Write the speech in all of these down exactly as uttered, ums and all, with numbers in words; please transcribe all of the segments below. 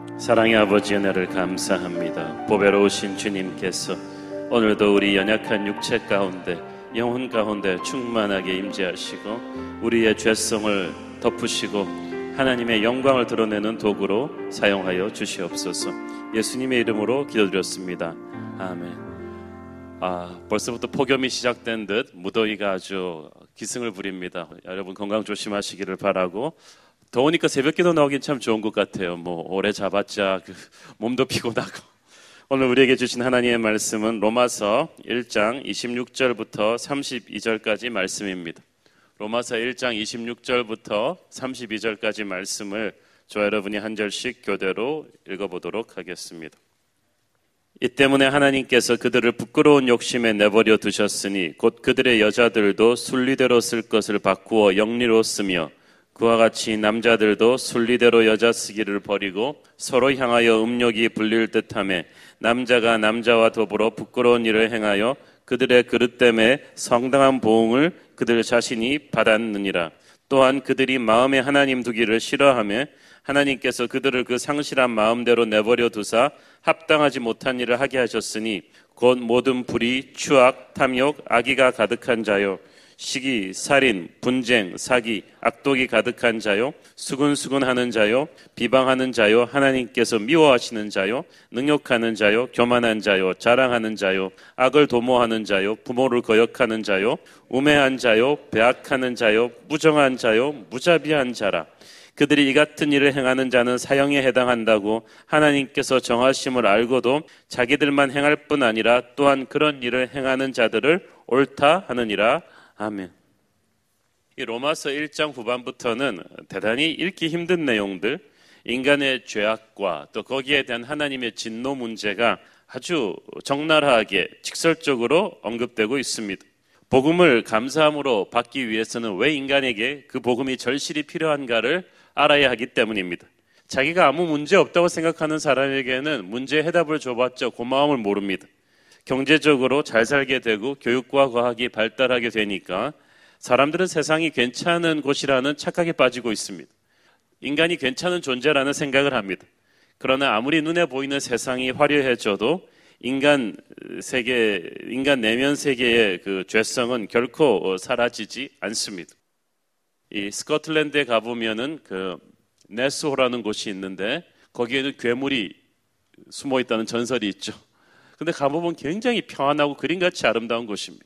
사랑의 아버지 은혜를 감사합니다. 보배로우신 주님께서 오늘도 우리 연약한 육체 가운데 영혼 가운데 충만하게 임재하시고 우리의 죄성을 덮으시고 하나님의 영광을 드러내는 도구로 사용하여 주시옵소서. 예수님의 이름으로 기도드렸습니다. 아멘. 아, 벌써부터 폭염이 시작된 듯 무더위가 아주 기승을 부립니다. 여러분 건강 조심하시기를 바라고, 더우니까 새벽기도 나오긴 참 좋은 것 같아요. 뭐 오래 잡았자 그 몸도 피곤하고. 오늘 우리에게 주신 하나님의 말씀은 로마서 일 장 이십육 절부터 삼십이 절까지 말씀입니다. 로마서 일 장 이십육 절부터 삼십이 절까지 말씀을 저와 여러분이 한 절씩 교대로 읽어보도록 하겠습니다. 이 때문에 하나님께서 그들을 부끄러운 욕심에 내버려 두셨으니 곧 그들의 여자들도 순리대로 쓸 것을 바꾸어 영리로 쓰며 그와 같이 남자들도 순리대로 여자 쓰기를 버리고 서로 향하여 음욕이 불릴 듯하며 남자가 남자와 더불어 부끄러운 일을 행하여 그들의 그릇 때문에 성당한 보응을 그들 자신이 받았느니라. 또한 그들이 마음에 하나님 두기를 싫어하며 하나님께서 그들을 그 상실한 마음대로 내버려 두사 합당하지 못한 일을 하게 하셨으니 곧 모든 불의, 추악, 탐욕, 악의가 가득한 자요 시기, 살인, 분쟁, 사기, 악독이 가득한 자요 수근수근하는 자요 비방하는 자요 하나님께서 미워하시는 자요 능욕하는 자요 교만한 자요 자랑하는 자요 악을 도모하는 자요 부모를 거역하는 자요 우매한 자요 배악하는 자요 무정한 자요 무자비한 자라. 그들이 이 같은 일을 행하는 자는 사형에 해당한다고 하나님께서 정하심을 알고도 자기들만 행할 뿐 아니라 또한 그런 일을 행하는 자들을 옳다 하느니라. 아멘. 이 로마서 일 장 후반부터는 대단히 읽기 힘든 내용들, 인간의 죄악과 또 거기에 대한 하나님의 진노 문제가 아주 적나라하게 직설적으로 언급되고 있습니다. 복음을 감사함으로 받기 위해서는 왜 인간에게 그 복음이 절실히 필요한가를 알아야 하기 때문입니다. 자기가 아무 문제 없다고 생각하는 사람에게는 문제의 해답을 줘봤자 고마움을 모릅니다. 경제적으로 잘 살게 되고 교육과 과학이 발달하게 되니까 사람들은 세상이 괜찮은 곳이라는 착각에 빠지고 있습니다. 인간이 괜찮은 존재라는 생각을 합니다. 그러나 아무리 눈에 보이는 세상이 화려해져도 인간 세계, 인간 내면 세계의 그 죄성은 결코 사라지지 않습니다. 이 스코틀랜드에 가보면은 그 네스호라는 곳이 있는데 거기에는 괴물이 숨어 있다는 전설이 있죠. 근데 가보면 굉장히 평안하고 그림같이 아름다운 곳입니다.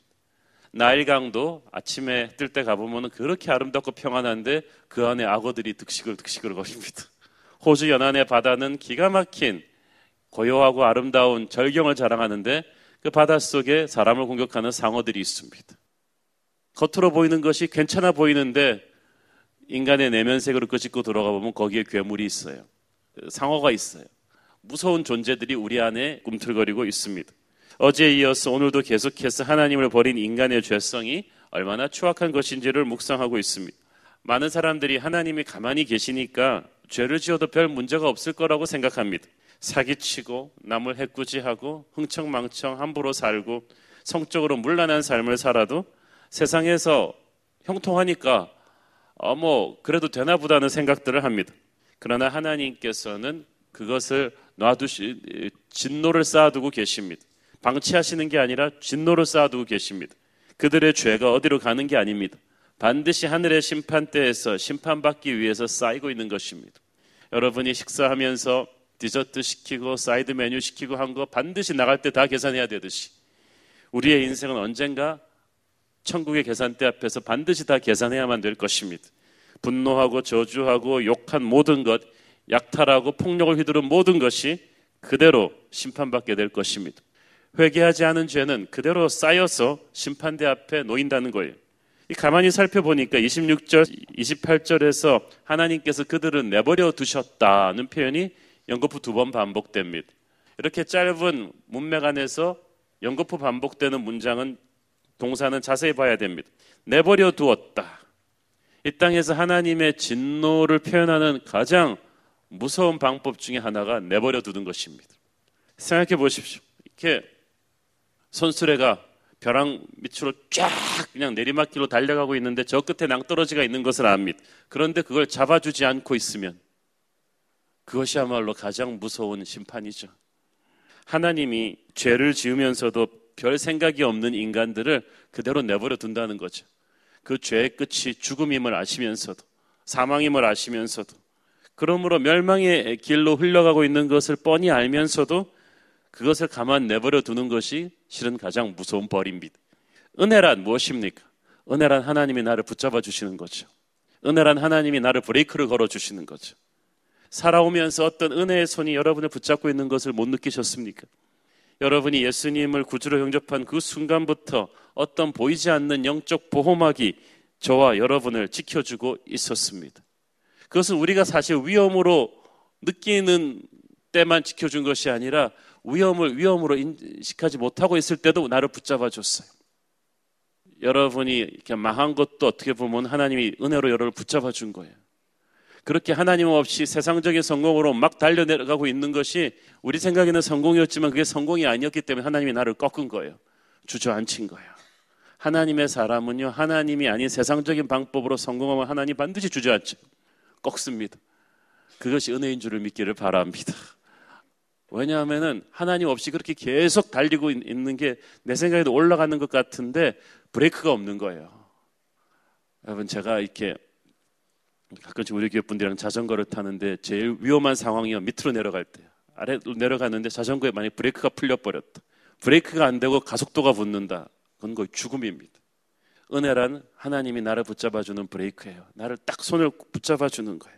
나일강도 아침에 뜰 때 가보면 그렇게 아름답고 평안한데 그 안에 악어들이 득식을 득식을 거립니다. 호주 연안의 바다는 기가 막힌 고요하고 아름다운 절경을 자랑하는데 그 바닷속에 사람을 공격하는 상어들이 있습니다. 겉으로 보이는 것이 괜찮아 보이는데 인간의 내면색으로 끄집고 들어가 보면 거기에 괴물이 있어요. 상어가 있어요. 무서운 존재들이 우리 안에 꿈틀거리고 있습니다. 어제에 이어서 오늘도 계속해서 하나님을 버린 인간의 죄성이 얼마나 추악한 것인지를 묵상하고 있습니다. 많은 사람들이 하나님이 가만히 계시니까 죄를 지어도 별 문제가 없을 거라고 생각합니다. 사기치고 남을 해꾸지하고 흥청망청 함부로 살고 성적으로 문란한 삶을 살아도 세상에서 형통하니까 어, 뭐 그래도 되나 보다는 생각들을 합니다. 그러나 하나님께서는 그것을 놔두시 진노를 쌓아두고 계십니다. 방치하시는 게 아니라 진노를 쌓아두고 계십니다. 그들의 죄가 어디로 가는 게 아닙니다. 반드시 하늘의 심판대에서 심판받기 위해서 쌓이고 있는 것입니다. 여러분이 식사하면서 디저트 시키고 사이드 메뉴 시키고 한 거 반드시 나갈 때 다 계산해야 되듯이 우리의 인생은 언젠가 천국의 계산대 앞에서 반드시 다 계산해야만 될 것입니다. 분노하고 저주하고 욕한 모든 것, 약탈하고 폭력을 휘두른 모든 것이 그대로 심판받게 될 것입니다. 회개하지 않은 죄는 그대로 쌓여서 심판대 앞에 놓인다는 거예요. 가만히 살펴보니까 이십육 절, 이십팔 절에서 하나님께서 그들을 내버려 두셨다는 표현이 연거푸 두 번 반복됩니다. 이렇게 짧은 문맥 안에서 연거푸 반복되는 문장은 동사는 자세히 봐야 됩니다. 내버려 두었다. 이 땅에서 하나님의 진노를 표현하는 가장 무서운 방법 중에 하나가 내버려 두는 것입니다. 생각해 보십시오. 이렇게 손수레가 벼랑 밑으로 쫙 그냥 내리막길로 달려가고 있는데 저 끝에 낭떠러지가 있는 것을 압니다. 그런데 그걸 잡아주지 않고 있으면 그것이야말로 가장 무서운 심판이죠. 하나님이 죄를 지으면서도 별 생각이 없는 인간들을 그대로 내버려 둔다는 거죠. 그 죄의 끝이 죽음임을 아시면서도, 사망임을 아시면서도, 그러므로 멸망의 길로 흘러가고 있는 것을 뻔히 알면서도 그것을 가만 내버려 두는 것이 실은 가장 무서운 벌입니다. 은혜란 무엇입니까? 은혜란 하나님이 나를 붙잡아 주시는 거죠. 은혜란 하나님이 나를 브레이크를 걸어 주시는 거죠. 살아오면서 어떤 은혜의 손이 여러분을 붙잡고 있는 것을 못 느끼셨습니까? 여러분이 예수님을 구주로 영접한 그 순간부터 어떤 보이지 않는 영적 보호막이 저와 여러분을 지켜주고 있었습니다. 그것은 우리가 사실 위험으로 느끼는 때만 지켜준 것이 아니라 위험을 위험으로 인식하지 못하고 있을 때도 나를 붙잡아 줬어요. 여러분이 이렇게 망한 것도 어떻게 보면 하나님이 은혜로 여러분을 붙잡아 준 거예요. 그렇게 하나님 없이 세상적인 성공으로 막 달려내려가고 있는 것이 우리 생각에는 성공이었지만 그게 성공이 아니었기 때문에 하나님이 나를 꺾은 거예요. 주저앉힌 거예요. 하나님의 사람은요, 하나님이 아닌 세상적인 방법으로 성공하면 하나님 반드시 주저앉죠. 꺾습니다. 그것이 은혜인 줄을 믿기를 바랍니다. 왜냐하면 하나님 없이 그렇게 계속 달리고 있는 게 내 생각에도 올라가는 것 같은데 브레이크가 없는 거예요. 여러분, 제가 이렇게 가끔씩 우리 교회 분들이랑 자전거를 타는데 제일 위험한 상황이요, 밑으로 내려갈 때. 아래로 내려가는데 자전거에 만약 브레이크가 풀려버렸다. 브레이크가 안 되고 가속도가 붙는다. 그건 거의 죽음입니다. 은혜란 하나님이 나를 붙잡아주는 브레이크예요. 나를 딱 손을 붙잡아주는 거예요.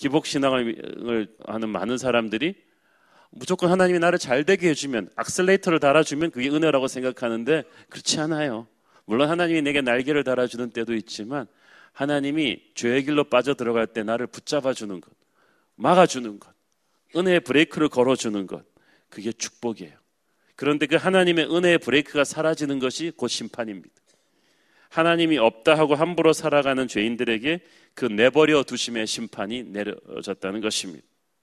기복신앙을 하는 많은 사람들이 무조건 하나님이 나를 잘 되게 해주면, 악셀레이터를 달아주면 그게 은혜라고 생각하는데 그렇지 않아요. 물론 하나님이 내게 날개를 달아주는 때도 있지만 하나님이 죄의 길로 빠져들어갈 때 나를 붙잡아주는 것, 막아주는 것, 은혜의 브레이크를 걸어주는 것, 그게 축복이에요. 그런데 그 하나님의 은혜의 브레이크가 사라지는 것이 곧 심판입니다. 하나님이 없다 하고 함부로 살아가는 죄인들에게 그 내버려 두심의 심판이 내려졌다는 것입니다.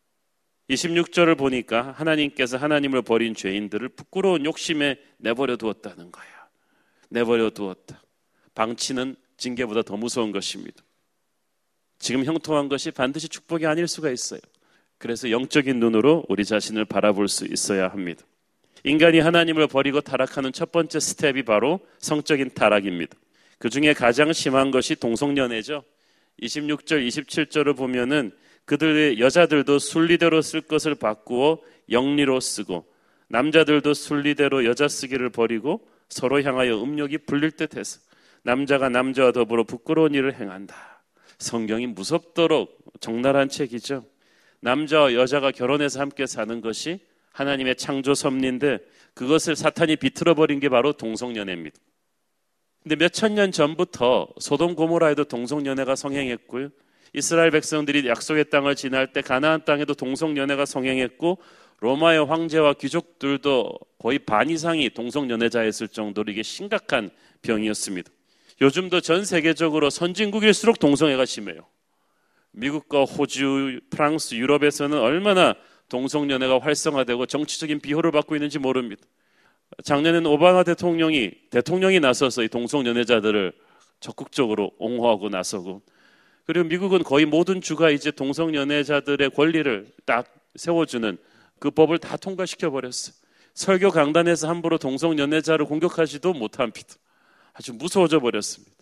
이십육 절을 보니까 하나님께서 하나님을 버린 죄인들을 부끄러운 욕심에 내버려 두었다는 거예요. 내버려 두었다. 방치는 징계보다 더 무서운 것입니다. 지금 형통한 것이 반드시 축복이 아닐 수가 있어요. 그래서 영적인 눈으로 우리 자신을 바라볼 수 있어야 합니다. 인간이 하나님을 버리고 타락하는 첫 번째 스텝이 바로 성적인 타락입니다. 그 중에 가장 심한 것이 동성연애죠. 이십육 절, 이십칠 절을 보면은 그들의 여자들도 순리대로 쓸 것을 바꾸어 영리로 쓰고 남자들도 순리대로 여자 쓰기를 버리고 서로 향하여 음욕이 불릴 듯 해서 남자가 남자와 더불어 부끄러운 일을 행한다. 성경이 무섭도록 적나라한 책이죠. 남자와 여자가 결혼해서 함께 사는 것이 하나님의 창조 섭리인데 그것을 사탄이 비틀어버린 게 바로 동성연애입니다. 근데 몇천 년 전부터 소돔 고모라에도 동성연애가 성행했고요. 이스라엘 백성들이 약속의 땅을 지날 때 가나안 땅에도 동성연애가 성행했고 로마의 황제와 귀족들도 거의 반 이상이 동성연애자였을 정도로 이게 심각한 병이었습니다. 요즘도 전 세계적으로 선진국일수록 동성애가 심해요. 미국과 호주, 프랑스, 유럽에서는 얼마나 동성연애가 활성화되고 정치적인 비호를 받고 있는지 모릅니다. 작년에는 오바마 대통령이 대통령이 나서서 이 동성연애자들을 적극적으로 옹호하고 나서고, 그리고 미국은 거의 모든 주가 이제 동성연애자들의 권리를 딱 세워주는 그 법을 다 통과시켜 버렸어요. 설교 강단에서 함부로 동성연애자를 공격하지도 못합니다. 아주 무서워져 버렸습니다.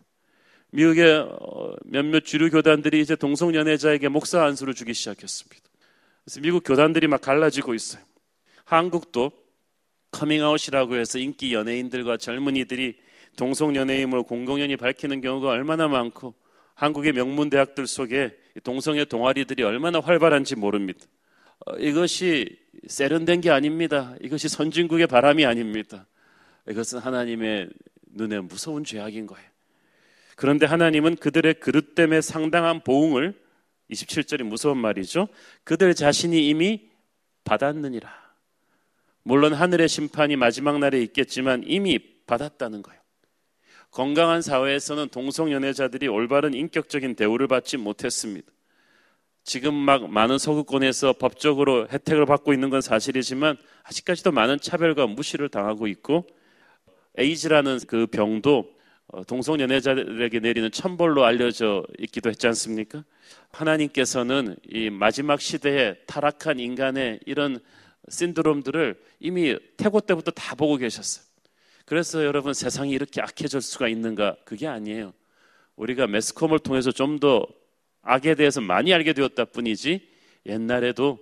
미국의 몇몇 주류 교단들이 이제 동성연애자에게 목사 안수를 주기 시작했습니다. 그래서 미국 교단들이 막 갈라지고 있어요. 한국도 커밍아웃이라고 해서 인기 연예인들과 젊은이들이 동성연애임을 공공연히 밝히는 경우가 얼마나 많고, 한국의 명문 대학들 속에 동성애 동아리들이 얼마나 활발한지 모릅니다. 어, 이것이 세련된 게 아닙니다. 이것이 선진국의 바람이 아닙니다. 이것은 하나님의 눈에 무서운 죄악인 거예요. 그런데 하나님은 그들의 그릇 때문에 상당한 보응을, 이십칠 절이 무서운 말이죠, 그들 자신이 이미 받았느니라. 물론 하늘의 심판이 마지막 날에 있겠지만 이미 받았다는 거예요. 건강한 사회에서는 동성연애자들이 올바른 인격적인 대우를 받지 못했습니다. 지금 막 많은 서구권에서 법적으로 혜택을 받고 있는 건 사실이지만 아직까지도 많은 차별과 무시를 당하고 있고, 에이즈라는 그 병도 동성연애자들에게 내리는 천벌로 알려져 있기도 했지 않습니까? 하나님께서는 이 마지막 시대에 타락한 인간의 이런 신드롬들을 이미 태고 때부터 다 보고 계셨어요. 그래서 여러분, 세상이 이렇게 악해질 수가 있는가? 그게 아니에요. 우리가 매스컴을 통해서 좀 더 악에 대해서 많이 알게 되었다 뿐이지, 옛날에도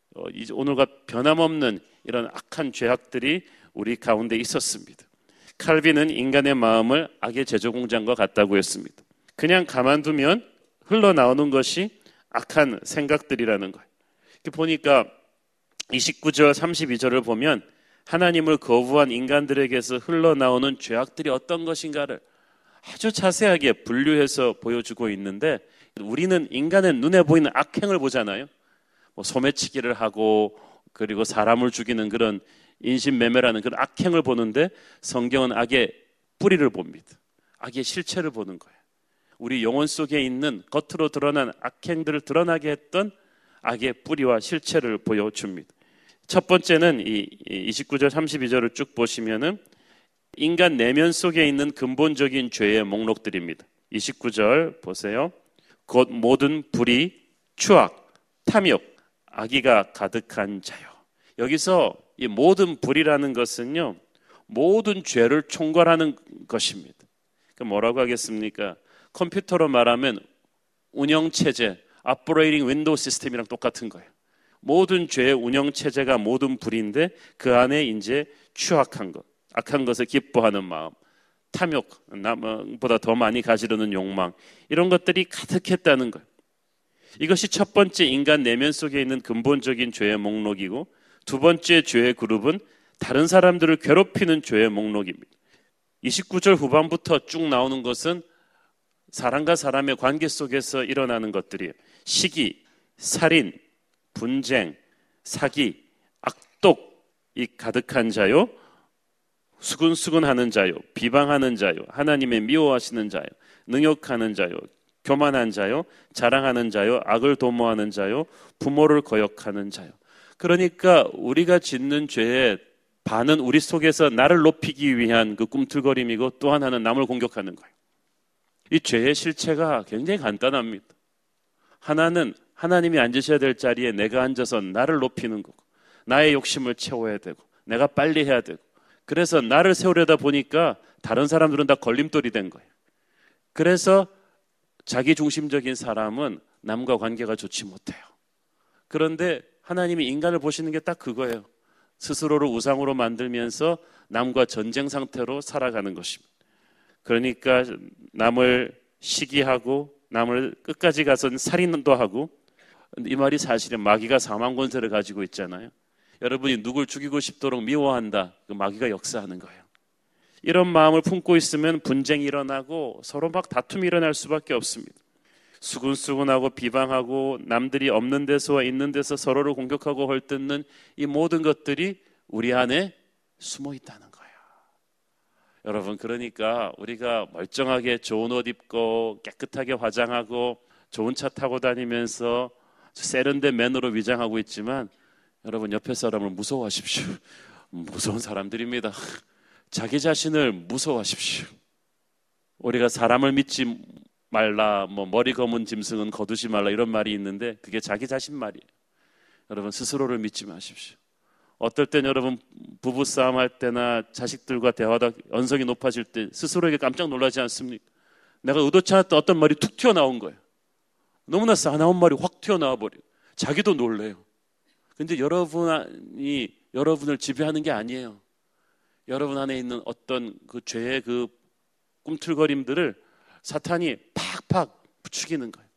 오늘과 변함없는 이런 악한 죄악들이 우리 가운데 있었습니다. 칼빈은 인간의 마음을 악의 제조공장과 같다고 했습니다. 그냥 가만두면 흘러나오는 것이 악한 생각들이라는 거예요. 이렇게 보니까 이십구 절 삼십이 절을 보면 하나님을 거부한 인간들에게서 흘러나오는 죄악들이 어떤 것인가를 아주 자세하게 분류해서 보여주고 있는데, 우리는 인간의 눈에 보이는 악행을 보잖아요. 뭐 소매치기를 하고 그리고 사람을 죽이는 그런 인신매매라는 그런 악행을 보는데, 성경은 악의 뿌리를 봅니다. 악의 실체를 보는 거예요. 우리 영혼 속에 있는 겉으로 드러난 악행들을 드러나게 했던 악의 뿌리와 실체를 보여줍니다. 첫 번째는 이 이십구 절 삼십이 절을 쭉 보시면은 인간 내면 속에 있는 근본적인 죄의 목록들입니다. 이십구 절 보세요. 곧 모든 불의, 추악, 탐욕, 악의가 가득한 자요. 여기서 이 모든 불이라는 것은요, 모든 죄를 총괄하는 것입니다. 그러니까 뭐라고 하겠습니까? 컴퓨터로 말하면 운영체제, Operating Window System이랑 똑같은 거예요. 모든 죄의 운영체제가 모든 불인데, 그 안에 이제 추악한 것, 악한 것을 기뻐하는 마음, 탐욕, 남보다 더 많이 가지려는 욕망, 이런 것들이 가득했다는 거예요. 이것이 첫 번째 인간 내면 속에 있는 근본적인 죄의 목록이고, 두 번째 죄의 그룹은 다른 사람들을 괴롭히는 죄의 목록입니다. 이십구 절 후반부터 쭉 나오는 것은 사람과 사람의 관계 속에서 일어나는 것들이에요. 시기, 살인, 분쟁, 사기, 악독이 가득한 자요, 수근수근하는 자요, 비방하는 자요, 하나님의 미워하시는 자요, 능욕하는 자요, 교만한 자요, 자랑하는 자요, 악을 도모하는 자요, 부모를 거역하는 자요. 그러니까 우리가 짓는 죄의 반은 우리 속에서 나를 높이기 위한 그 꿈틀거림이고, 또 하나는 남을 공격하는 거예요. 이 죄의 실체가 굉장히 간단합니다. 하나는 하나님이 앉으셔야 될 자리에 내가 앉아서 나를 높이는 거고, 나의 욕심을 채워야 되고, 내가 빨리 해야 되고, 그래서 나를 세우려다 보니까 다른 사람들은 다 걸림돌이 된 거예요. 그래서 자기 중심적인 사람은 남과 관계가 좋지 못해요. 그런데 하나님이 인간을 보시는 게 딱 그거예요. 스스로를 우상으로 만들면서 남과 전쟁 상태로 살아가는 것입니다. 그러니까 남을 시기하고 남을 끝까지 가서 살인도 하고, 이 말이 사실은 마귀가 사망 권세를 가지고 있잖아요. 여러분이 누굴 죽이고 싶도록 미워한다, 그 마귀가 역사하는 거예요. 이런 마음을 품고 있으면 분쟁이 일어나고 서로 막 다툼이 일어날 수밖에 없습니다. 수근수근하고 비방하고 남들이 없는 데서와 있는 데서 서로를 공격하고 헐뜯는 이 모든 것들이 우리 안에 숨어 있다는 거예요. 여러분, 그러니까 우리가 멀쩡하게 좋은 옷 입고 깨끗하게 화장하고 좋은 차 타고 다니면서 세련된 매너로 위장하고 있지만, 여러분 옆에 사람을 무서워하십시오. 무서운 사람들입니다. 자기 자신을 무서워하십시오. 우리가 사람을 믿지 말라, 뭐 머리 검은 짐승은 거두지 말라, 이런 말이 있는데 그게 자기 자신 말이에요. 여러분, 스스로를 믿지 마십시오. 어떨 땐 여러분 부부싸움 할 때나 자식들과 대화하다 언성이 높아질 때 스스로에게 깜짝 놀라지 않습니까? 내가 의도치 않았던 어떤 말이 툭 튀어나온 거예요. 너무나 싸나운 말이 확 튀어나와 버려요. 자기도 놀래요. 근데 여러분이 여러분을 지배하는 게 아니에요. 여러분 안에 있는 어떤 그 죄의 그 꿈틀거림들을 사탄이 팍팍 부추기는 거예요.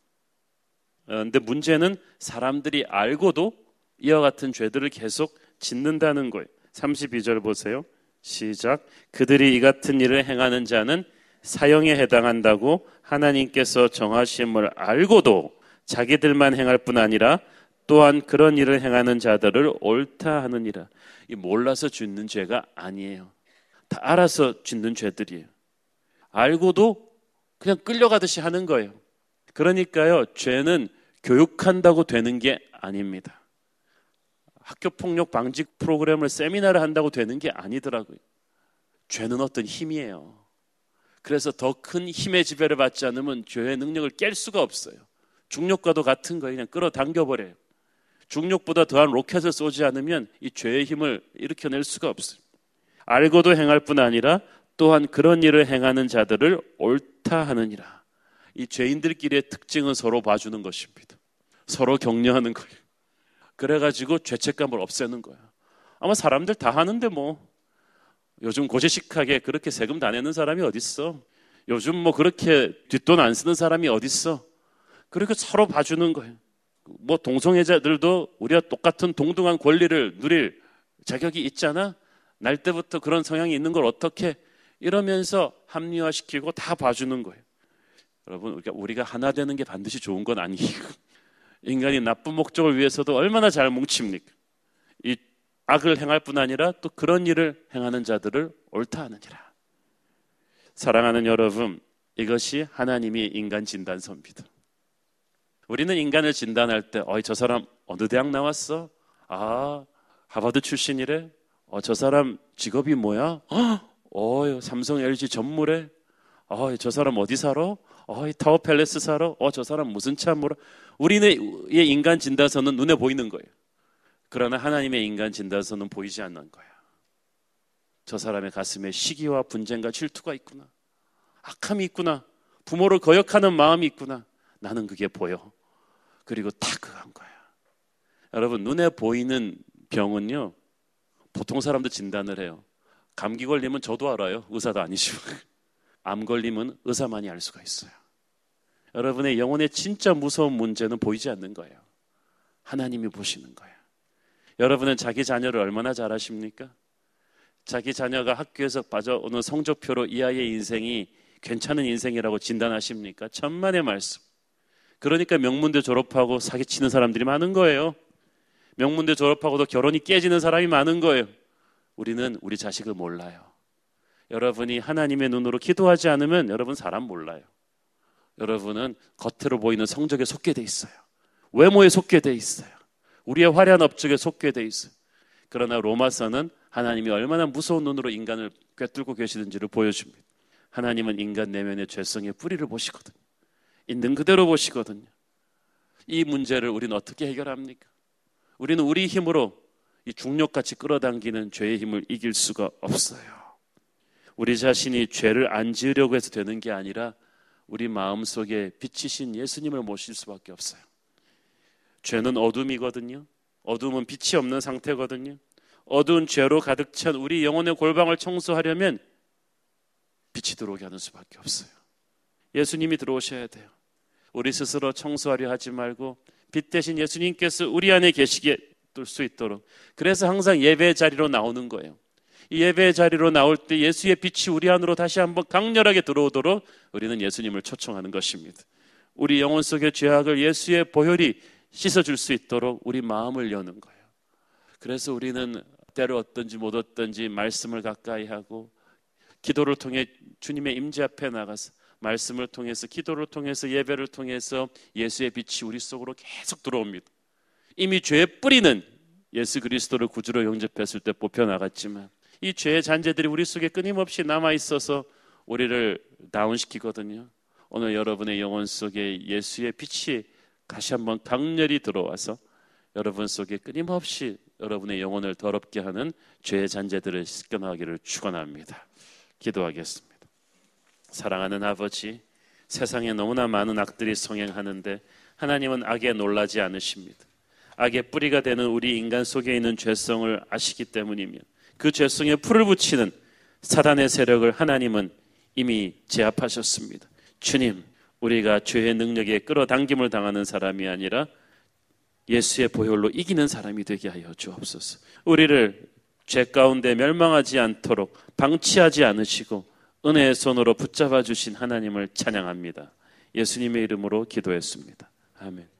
그런데 문제는 사람들이 알고도 이와 같은 죄들을 계속 짓는다는 거예요. 삼십이 절 보세요. 시작. 그들이 이 같은 일을 행하는 자는 사형에 해당한다고 하나님께서 정하심을 알고도 자기들만 행할 뿐 아니라 또한 그런 일을 행하는 자들을 옳다 하느니라. 이 몰라서 짓는 죄가 아니에요. 다 알아서 짓는 죄들이에요. 알고도 그냥 끌려가듯이 하는 거예요. 그러니까요, 죄는 교육한다고 되는 게 아닙니다. 학교폭력 방지 프로그램을 세미나를 한다고 되는 게 아니더라고요. 죄는 어떤 힘이에요. 그래서 더 큰 힘의 지배를 받지 않으면 죄의 능력을 깰 수가 없어요. 중력과도 같은 거예요. 그냥 끌어당겨버려요. 중력보다 더한 로켓을 쏘지 않으면 이 죄의 힘을 일으켜낼 수가 없어요. 알고도 행할 뿐 아니라 또한 그런 일을 행하는 자들을 옳다 하느니라. 이 죄인들끼리의 특징은 서로 봐주는 것입니다. 서로 격려하는 거예요. 그래가지고 죄책감을 없애는 거예요. 아마 사람들 다 하는데 뭐 요즘 고지식하게 그렇게 세금 다 내는 사람이 어딨어? 요즘 뭐 그렇게 뒷돈 안 쓰는 사람이 어딨어? 그렇게 서로 봐주는 거예요. 뭐 동성애자들도 우리와 똑같은 동등한 권리를 누릴 자격이 있잖아. 날 때부터 그런 성향이 있는 걸 어떻게 이러면서 합리화시키고 다 봐주는 거예요. 여러분, 우리가 하나 되는 게 반드시 좋은 건 아니고 인간이 나쁜 목적을 위해서도 얼마나 잘 뭉칩니까? 이 악을 행할 뿐 아니라 또 그런 일을 행하는 자들을 옳다 하느니라. 사랑하는 여러분, 이것이 하나님이 인간 진단서입니다. 우리는 인간을 진단할 때 어이 저 사람 어느 대학 나왔어? 아, 하버드 출신이래? 어, 저 사람 직업이 뭐야? 어, 삼성 엘지 전무래? 어, 저 사람 어디 살아? 어, 타워 팰레스 살아? 어, 저 사람 무슨 차 몰아? 우리의 인간 진단서는 눈에 보이는 거예요. 그러나 하나님의 인간 진단서는 보이지 않는 거야. 저 사람의 가슴에 시기와 분쟁과 질투가 있구나. 악함이 있구나. 부모를 거역하는 마음이 있구나. 나는 그게 보여. 그리고 타그한 거야. 여러분, 눈에 보이는 병은요, 보통 사람도 진단을 해요. 감기 걸리면 저도 알아요. 의사도 아니시고. 암 걸리면 의사만이 알 수가 있어요. 여러분의 영혼의 진짜 무서운 문제는 보이지 않는 거예요. 하나님이 보시는 거예요. 여러분은 자기 자녀를 얼마나 잘 아십니까? 자기 자녀가 학교에서 빠져오는 성적표로 이 아이의 인생이 괜찮은 인생이라고 진단하십니까? 천만의 말씀. 그러니까 명문대 졸업하고 사기치는 사람들이 많은 거예요. 명문대 졸업하고도 결혼이 깨지는 사람이 많은 거예요. 우리는 우리 자식을 몰라요. 여러분이 하나님의 눈으로 기도하지 않으면 여러분 사람 몰라요. 여러분은 겉으로 보이는 성적에 속게 돼 있어요. 외모에 속게 돼 있어요. 우리의 화려한 업적에 속게 돼 있어요. 그러나 로마서는 하나님이 얼마나 무서운 눈으로 인간을 꿰뚫고 계시는지를 보여줍니다. 하나님은 인간 내면의 죄성의 뿌리를 보시거든요. 있는 그대로 보시거든요. 이 문제를 우리는 어떻게 해결합니까? 우리는 우리 힘으로 이 중력같이 끌어당기는 죄의 힘을 이길 수가 없어요. 우리 자신이 죄를 안 지으려고 해서 되는 게 아니라 우리 마음속에 빛이신 예수님을 모실 수밖에 없어요. 죄는 어둠이거든요. 어둠은 빛이 없는 상태거든요. 어두운 죄로 가득 찬 우리 영혼의 골방을 청소하려면 빛이 들어오게 하는 수밖에 없어요. 예수님이 들어오셔야 돼요. 우리 스스로 청소하려 하지 말고 빛 대신 예수님께서 우리 안에 계시게 될 수 있도록. 그래서 항상 예배의 자리로 나오는 거예요. 이 예배의 자리로 나올 때 예수의 빛이 우리 안으로 다시 한번 강렬하게 들어오도록 우리는 예수님을 초청하는 것입니다. 우리 영혼 속의 죄악을 예수의 보혈이 씻어줄 수 있도록 우리 마음을 여는 거예요. 그래서 우리는 때를 얻든지 못 얻든지 말씀을 가까이 하고 기도를 통해 주님의 임재 앞에 나가서 말씀을 통해서 기도를 통해서 예배를 통해서 예수의 빛이 우리 속으로 계속 들어옵니다. 이미 죄의 뿌리는 예수 그리스도를 구주로 영접했을 때 뽑혀나갔지만 이 죄의 잔재들이 우리 속에 끊임없이 남아있어서 우리를 다운시키거든요. 오늘 여러분의 영혼 속에 예수의 빛이 다시 한번 강렬히 들어와서 여러분 속에 끊임없이 여러분의 영혼을 더럽게 하는 죄의 잔재들을 씻겨나가기를 축원합니다. 기도하겠습니다. 사랑하는 아버지, 세상에 너무나 많은 악들이 성행하는데 하나님은 악에 놀라지 않으십니다. 악의 뿌리가 되는 우리 인간 속에 있는 죄성을 아시기 때문이며 그 죄성에 풀을 붙이는 사단의 세력을 하나님은 이미 제압하셨습니다. 주님, 우리가 죄의 능력에 끌어당김을 당하는 사람이 아니라 예수의 보혈로 이기는 사람이 되게 하여 주옵소서. 우리를 죄 가운데 멸망하지 않도록 방치하지 않으시고 은혜의 손으로 붙잡아 주신 하나님을 찬양합니다. 예수님의 이름으로 기도했습니다. 아멘.